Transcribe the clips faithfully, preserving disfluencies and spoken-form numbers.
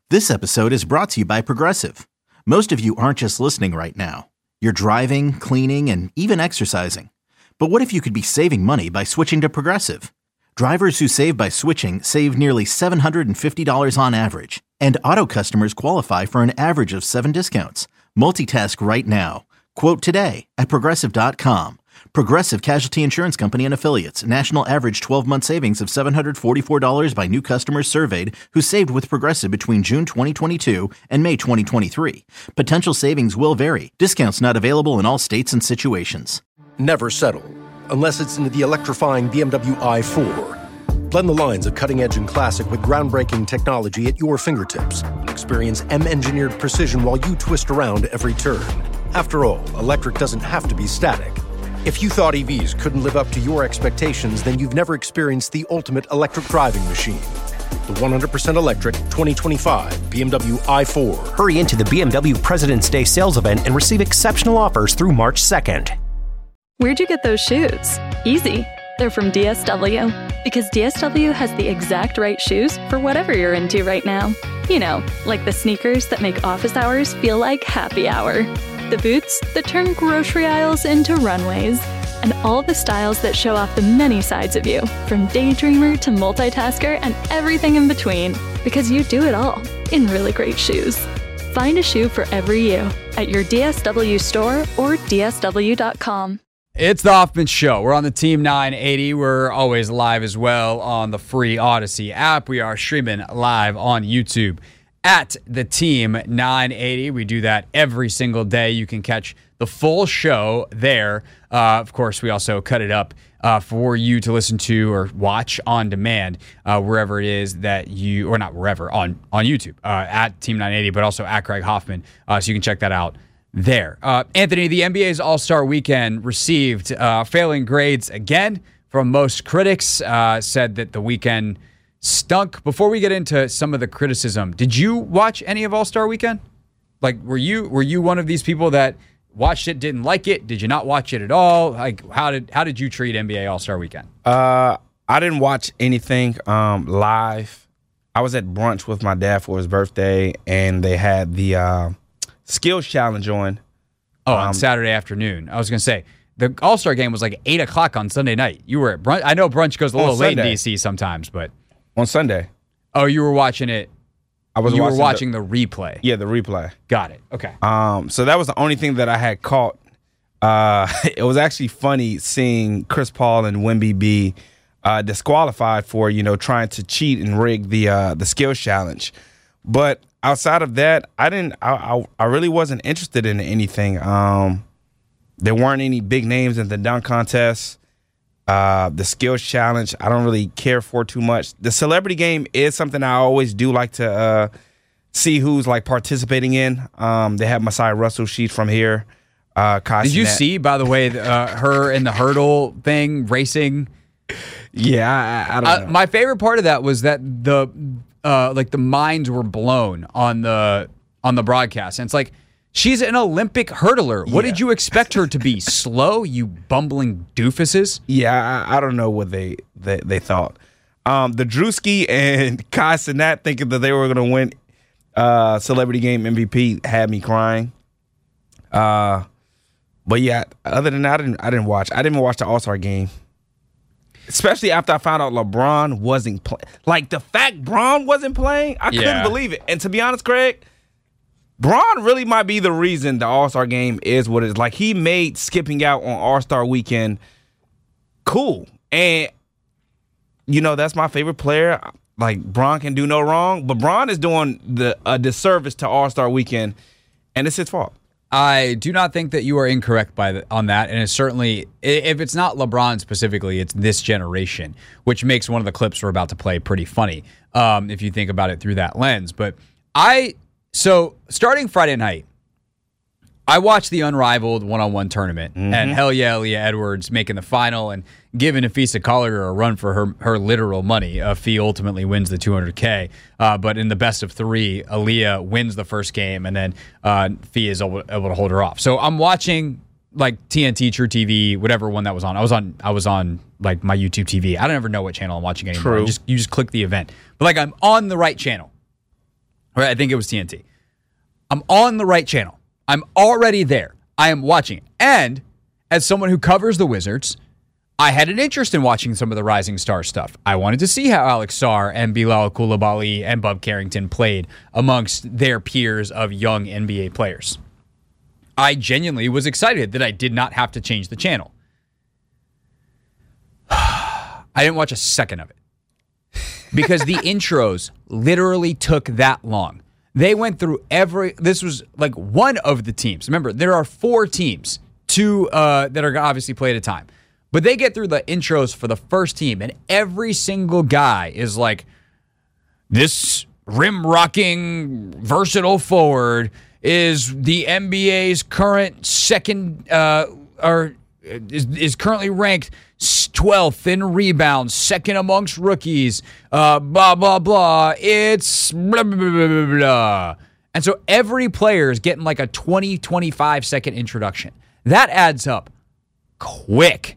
This episode is brought to you by Progressive. Most of you aren't just listening right now. You're driving, cleaning, and even exercising. But what if you could be saving money by switching to Progressive? Drivers who save by switching save nearly seven hundred fifty dollars on average. And auto customers qualify for an average of seven discounts. Multitask right now. Quote today at Progressive dot com. Progressive Casualty Insurance Company and Affiliates. National average twelve-month savings of seven hundred forty-four dollars by new customers surveyed who saved with Progressive between June twenty twenty-two and May twenty twenty-three. Potential savings will vary. Discounts not available in all states and situations. Never settle unless it's into the electrifying B M W i four. Blend the lines of cutting-edge and classic with groundbreaking technology at your fingertips. Experience M-engineered precision while you twist around every turn. After all, electric doesn't have to be static. If you thought E Vs couldn't live up to your expectations, then you've never experienced the ultimate electric driving machine. The one hundred percent electric twenty twenty-five B M W i four. Hurry into the B M W President's Day sales event and receive exceptional offers through March second. Where'd you get those shoes? Easy. They're from D S W. Because D S W has the exact right shoes for whatever you're into right now. You know, like the sneakers that make office hours feel like happy hour. The boots that turn grocery aisles into runways. And all the styles that show off the many sides of you, from daydreamer to multitasker and everything in between. Because you do it all in really great shoes. Find a shoe for every you at your D S W store or D S W dot com. It's the Hoffman Show. We're on the Team nine eighty. We're always live as well on the free Odyssey app. We are streaming live on YouTube at the Team nine eighty. We do that every single day. You can catch the full show there. Uh, of course, we also cut it up uh, for you to listen to or watch on demand uh, wherever it is that you, or not wherever, on, on YouTube uh, at Team nine eighty, but also at Craig Hoffman. Uh, so you can check that out there. Uh, Anthony, the N B A's All-Star Weekend received uh, failing grades again from most critics. Uh, said that the weekend stunk. Before we get into some of the criticism, did you watch any of All-Star Weekend? Like, were you were you one of these people that watched it, didn't like it? Did you not watch it at all? Like, how did how did you treat N B A All-Star Weekend? Uh, I didn't watch anything um, live. I was at brunch with my dad for his birthday, and they had the uh, Skills Challenge on. Oh, um, on Saturday afternoon. I was going to say, the All-Star game was like eight o'clock on Sunday night. You were at brunch. I know brunch goes a little late in D C sometimes, but... On Sunday. Oh, you were watching it. I was you watching were watching the, the replay. Yeah, the replay. Got it. Okay. Um, so that was the only thing that I had caught. Uh, it was actually funny seeing Chris Paul and Wemby be uh, disqualified for, you know, trying to cheat and rig the uh, the Skills Challenge. But outside of that, I didn't. I, I, I really wasn't interested in anything. Um, there weren't any big names in the dunk contest. Uh, the Skills Challenge, I don't really care for too much. The Celebrity Game is something I always do like to uh, see who's like participating in. Um, they have Messiah Russell. She's from here. Uh, Kai Did you Cenat. see, by the way, uh, her in the hurdle thing racing? Yeah, I, I don't uh, know. My favorite part of that was that the uh, like the minds were blown on the on the broadcast, and it's like, she's an Olympic hurdler. What Yeah. did you expect her to be? Slow, you bumbling doofuses? Yeah, I, I don't know what they they, they thought. Um, the Drewski and Kai Cenat thinking that they were going to win uh, Celebrity Game M V P had me crying. Uh, but yeah, other than that, I didn't, I didn't watch. I didn't even watch the All-Star Game. Especially after I found out LeBron wasn't playing. Like, the fact Bron wasn't playing, I Yeah. couldn't believe it. And to be honest, Craig, Bron really might be the reason the All-Star Game is what it is. Like, he made skipping out on All-Star Weekend cool. And, you know, that's my favorite player. Like, Bron can do no wrong. But Bron is doing the a disservice to All-Star Weekend, and it's his fault. I do not think that you are incorrect by the, on that, and it's certainly, if it's not LeBron specifically, it's this generation, which makes one of the clips we're about to play pretty funny, um, if you think about it through that lens. But I, so starting Friday night, I watched the Unrivaled one-on-one tournament, mm-hmm. and hell yeah, Leah Edwards making the final and giving Afisa Collier a run for her her literal money. Uh, Fee ultimately wins the two hundred K, uh, but in the best of three, Aaliyah wins the first game, and then uh, Fee is able, able to hold her off. So I'm watching like T N T, True T V, whatever one that was on. I was on I was on like my YouTube T V. I don't ever know what channel I'm watching anymore. True. Just you just click the event, but like I'm on the right channel. Right, I think it was T N T. I'm on the right channel. I'm already there. I am watching. And as someone who covers the Wizards, I had an interest in watching some of the Rising Star stuff. I wanted to see how Alex Sarr and Bilal Coulibaly and Bub Carrington played amongst their peers of young N B A players. I genuinely was excited that I did not have to change the channel. I didn't watch a second of it because the intros literally took that long. They went through every, this was like one of the teams. Remember, there are four teams, two uh, that are obviously play at a time. But they get through the intros for the first team, and every single guy is like, this rim-rocking, versatile forward is the N B A's current second, uh, or is, is currently ranked twelfth in rebounds, second amongst rookies, uh, blah, blah, blah. It's blah, blah, blah, blah, blah. And so every player is getting like a twenty, twenty-five second introduction. That adds up quick.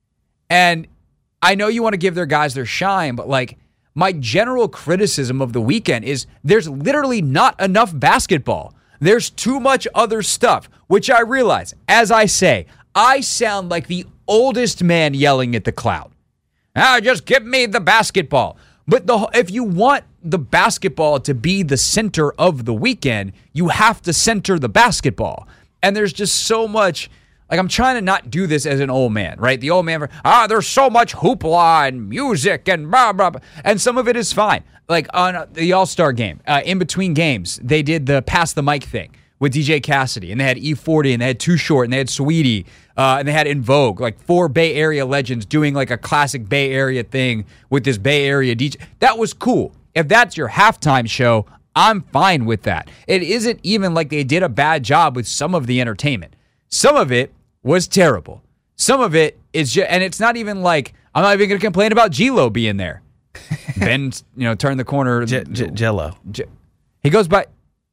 And I know you want to give their guys their shine, but like my general criticism of the weekend is there's literally not enough basketball. There's too much other stuff, which I realize, as I say, I sound like the oldest man yelling at the cloud. Ah, just give me the basketball. But the if you want the basketball to be the center of the weekend, you have to center the basketball. And there's just so much. Like, I'm trying to not do this as an old man, right? The old man, ah, there's so much hoopla and music and blah, blah, blah. And some of it is fine. Like, on the All-Star game, uh, in between games, they did the pass the mic thing with D J Cassidy. And they had E forty, and they had Too Short, and they had Sweetie, uh, and they had In Vogue. Like, four Bay Area legends doing, like, a classic Bay Area thing with this Bay Area D J. That was cool. If that's your halftime show, I'm fine with that. It isn't even like they did a bad job with some of the entertainment. Some of it was terrible. Some of it is just, and it's not even like, I'm not even going to complain about G-Lo being there. Ben, you know, turned the corner. J- J- Jello. J- he goes by,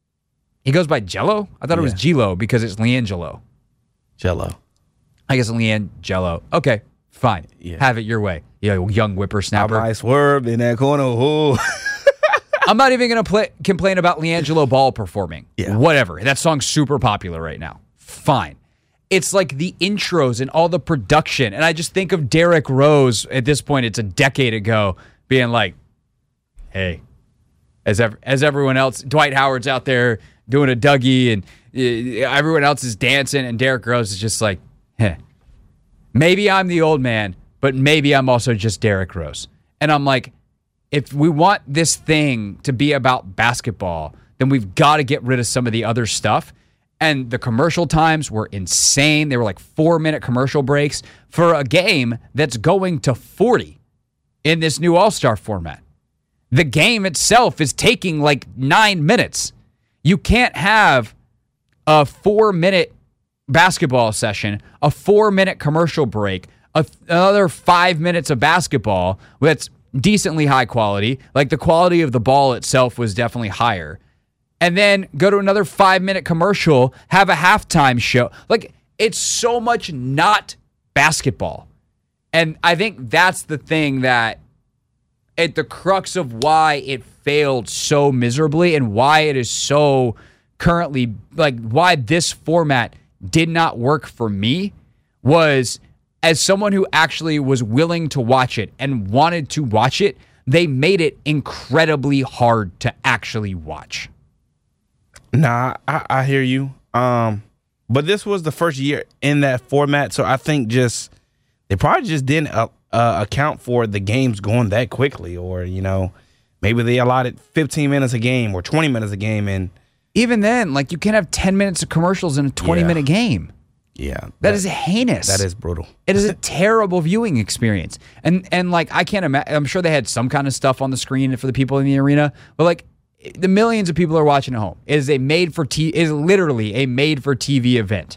he goes by Jello? I thought it was Yeah. G-Lo because it's LiAngelo. Jello. I guess LiAngelo. Okay, fine. Yeah. Have it your way. You know, young I whippersnapper. might swerve in that corner. Ooh. I'm not even going to play complain about LiAngelo Ball performing. Yeah. Whatever. That song's super popular right now. Fine. It's like the intros and all the production. And I just think of Derrick Rose at this point, it's a decade ago, being like, hey, as ev- as everyone else, Dwight Howard's out there doing a Dougie and uh, everyone else is dancing and Derrick Rose is just like, heh. Maybe I'm the old man, but maybe I'm also just Derrick Rose. And I'm like, if we want this thing to be about basketball, then we've got to get rid of some of the other stuff. And the commercial times were insane. They were like four-minute commercial breaks for a game that's going to forty in this new All-Star format. The game itself is taking like nine minutes. You can't have a four-minute basketball session, a four-minute commercial break, a, another five minutes of basketball that's decently high quality. Like the quality of the ball itself was definitely higher. And then go to another five-minute commercial, have a halftime show. Like, it's so much not basketball. And I think that's the thing that, at the crux of why it failed so miserably and why it is so currently, like, why this format did not work for me was, as someone who actually was willing to watch it and wanted to watch it, they made it incredibly hard to actually watch. Nah, I, I hear you. Um, but this was the first year in that format, so I think just they probably just didn't uh, uh, account for the games going that quickly, or you know, maybe they allotted fifteen minutes a game or twenty minutes a game, and even then, like you can't have ten minutes of commercials in a twenty-minute Yeah. game. yeah, That, that is heinous. that is brutal. It is a terrible viewing experience. And and like I can't imagine. I'm sure they had some kind of stuff on the screen for the people in the arena, but like the millions of people are watching at home. It is a made for T. Is literally a made for T V event.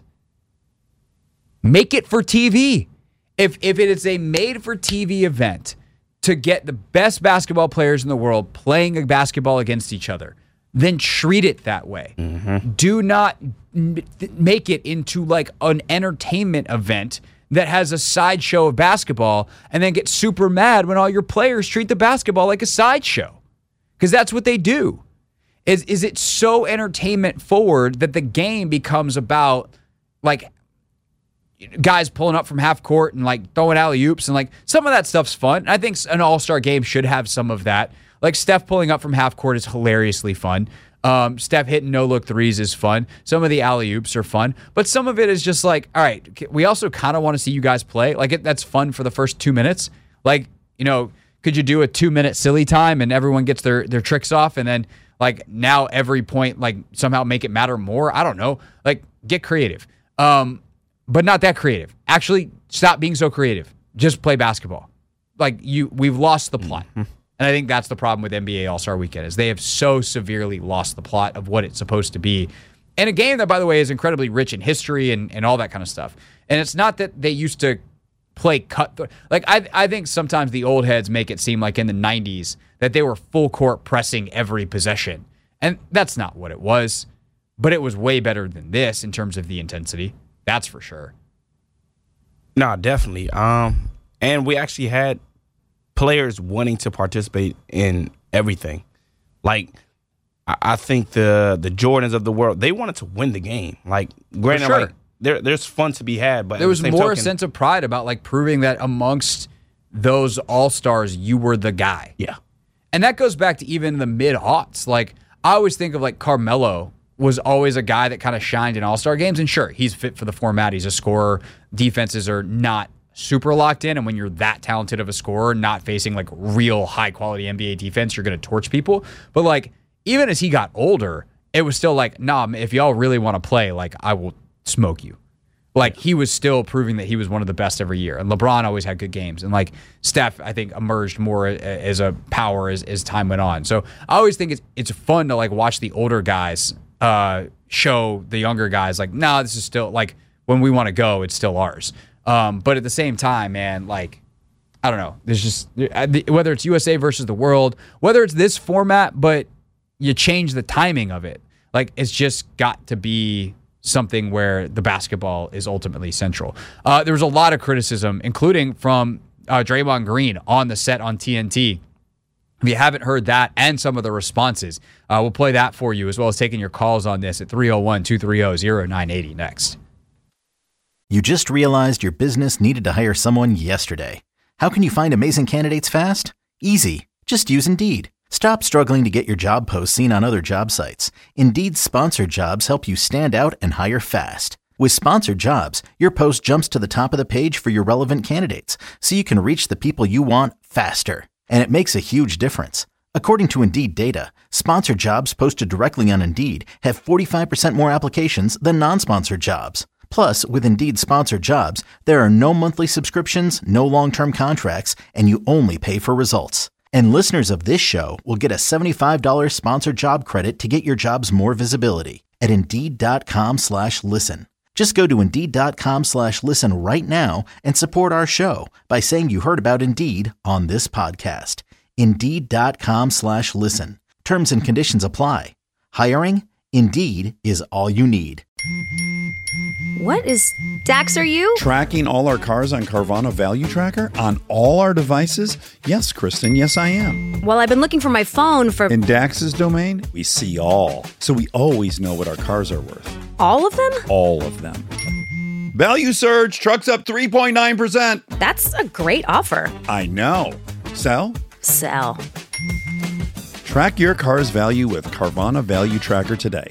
Make it for T V. If if it is a made for T V event to get the best basketball players in the world playing a basketball against each other, then treat it that way. Mm-hmm. Do not m- make it into like an entertainment event that has a sideshow of basketball and then get super mad when all your players treat the basketball like a sideshow. Because that's what they do. is is it so entertainment forward that the game becomes about like guys pulling up from half court and like throwing alley-oops and like some of that stuff's fun. I think an all-star game should have some of that. Like Steph pulling up from half court is hilariously fun. Um, Steph hitting no-look threes is fun. Some of the alley-oops are fun. But some of it is just like, all right, we also kind of want to see you guys play. Like it, that's fun for the first two minutes. Like, you know, could you do a two-minute silly time and everyone gets their, their tricks off and then like now every point like somehow make it matter more? I don't know. Like get creative. Um, But not that creative. Actually, stop being so creative. Just play basketball. Like you, we've lost the plot, mm-hmm. and I think that's the problem with N B A All-Star Weekend is they have so severely lost the plot of what it's supposed to be, and a game that, by the way, is incredibly rich in history and, and all that kind of stuff. And it's not that they used to play cut. Th- like I, I think sometimes the old heads make it seem like in the nineties that they were full court pressing every possession, and that's not what it was. But it was way better than this in terms of the intensity. That's for sure. No, definitely. Um, and we actually had players wanting to participate in everything. Like, I, I think the the Jordans of the world, they wanted to win the game. Like, granted, sure. like there, there's fun to be had, but there was the more token, a sense of pride about like proving that amongst those all-stars, you were the guy. Yeah. And that goes back to even the mid-aughts. Like, I always think of like Carmelo was always a guy that kind of shined in all-star games. And sure, he's fit for the format. He's a scorer. Defenses are not super locked in. And when you're that talented of a scorer, not facing like real high-quality N B A defense, you're going to torch people. But like, even as he got older, it was still like, nah, if y'all really want to play, like, I will smoke you. Like, he was still proving that he was one of the best every year. And LeBron always had good games. And, like, Steph, I think, emerged more as a power as, as time went on. So I always think it's it's fun to, like, watch the older guys uh, show the younger guys, like, nah, this is still, like, when we want to go, it's still ours. Um, but at the same time, man, like, I don't know. There's just, whether it's U S A versus the world, whether it's this format, but you change the timing of it. Like, it's just got to be something where the basketball is ultimately central. Uh, there was a lot of criticism, including from uh, Draymond Green on the set on T N T. If you haven't heard that and some of the responses, uh, we'll play that for you, as well as taking your calls on this at three oh one, two three oh, oh nine eight oh next. You just realized your business needed to hire someone yesterday. How can you find amazing candidates fast? Easy. Just use Indeed. Stop struggling to get your job posts seen on other job sites. Indeed's sponsored jobs help you stand out and hire fast. With sponsored jobs, your post jumps to the top of the page for your relevant candidates, so you can reach the people you want faster. And it makes a huge difference. According to Indeed data, sponsored jobs posted directly on Indeed have forty-five percent more applications than non-sponsored jobs. Plus, with Indeed sponsored jobs, there are no monthly subscriptions, no long-term contracts, and you only pay for results. And listeners of this show will get a seventy-five dollars sponsored job credit to get your jobs more visibility at Indeed.com slash listen. Just go to Indeed.com slash listen right now and support our show by saying you heard about Indeed on this podcast. Indeed.com slash listen. Terms and conditions apply. Hiring? Indeed is all you need. What is Dax, are you? Tracking all our cars on Carvana Value Tracker on all our devices? Yes, Kristen, yes I am. Well, I've been looking for my phone for... In Dax's domain, we see all. So we always know what our cars are worth. All of them? All of them. Value surge, trucks up three point nine percent. That's a great offer. I know. Sell? Sell. Track your car's value with Carvana Value Tracker today.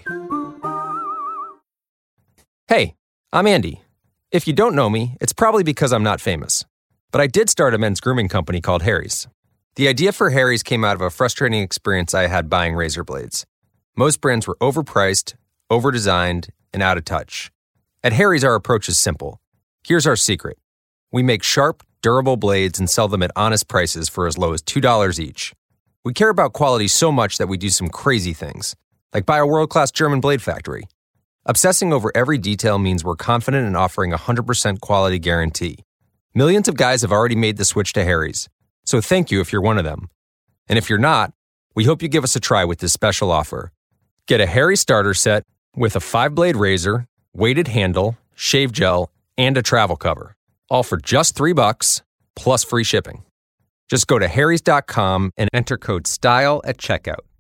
Hey, I'm Andy. If you don't know me, it's probably because I'm not famous. But I did start a men's grooming company called Harry's. The idea for Harry's came out of a frustrating experience I had buying razor blades. Most brands were overpriced, overdesigned, and out of touch. At Harry's, our approach is simple. Here's our secret. We make sharp, durable blades and sell them at honest prices for as low as two dollars each. We care about quality so much that we do some crazy things, like buy a world-class German blade factory. Obsessing over every detail means we're confident in offering a one hundred percent quality guarantee. Millions of guys have already made the switch to Harry's, so thank you if you're one of them. And if you're not, we hope you give us a try with this special offer. Get a Harry starter set with a five-blade razor, weighted handle, shave gel, and a travel cover, all for just three bucks plus free shipping. Just go to harrys dot com and enter code STYLE at checkout.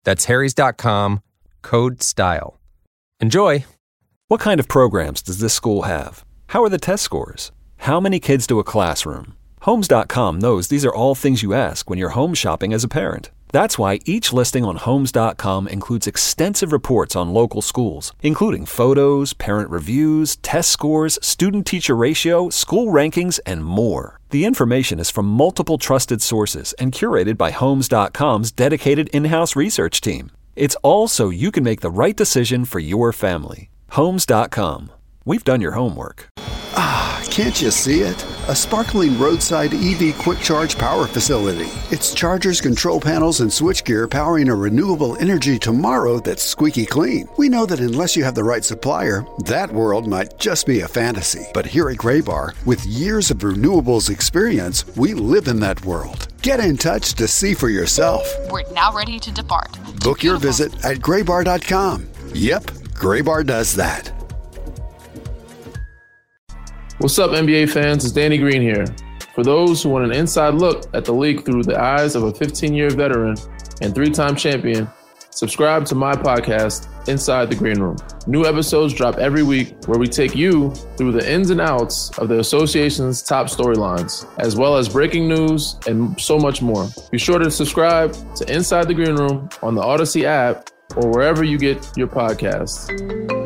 That's harrys dot com, code STYLE. Enjoy! What kind of programs does this school have? How are the test scores? How many kids do a classroom? Homes dot com knows these are all things you ask when you're home shopping as a parent. That's why each listing on Homes dot com includes extensive reports on local schools, including photos, parent reviews, test scores, student-teacher ratio, school rankings, and more. The information is from multiple trusted sources and curated by Homes dot com's dedicated in-house research team. It's all so you can make the right decision for your family. Homes dot com. We've done your homework. Ah, can't you see it? A sparkling roadside E V quick charge power facility. It's chargers, control panels, and switchgear powering a renewable energy tomorrow that's squeaky clean. We know that unless you have the right supplier, that world might just be a fantasy. But here at Graybar, with years of renewables experience, we live in that world. Get in touch to see for yourself. We're now ready to depart. Book your visit at graybar dot com. Yep, Graybar does that. What's up, N B A fans? It's Danny Green here. For those who want an inside look at the league through the eyes of a fifteen-year veteran and three-time champion, subscribe to my podcast, Inside the Green Room. New episodes drop every week where we take you through the ins and outs of the association's top storylines, as well as breaking news and so much more. Be sure to subscribe to Inside the Green Room on the Odyssey app or wherever you get your podcasts.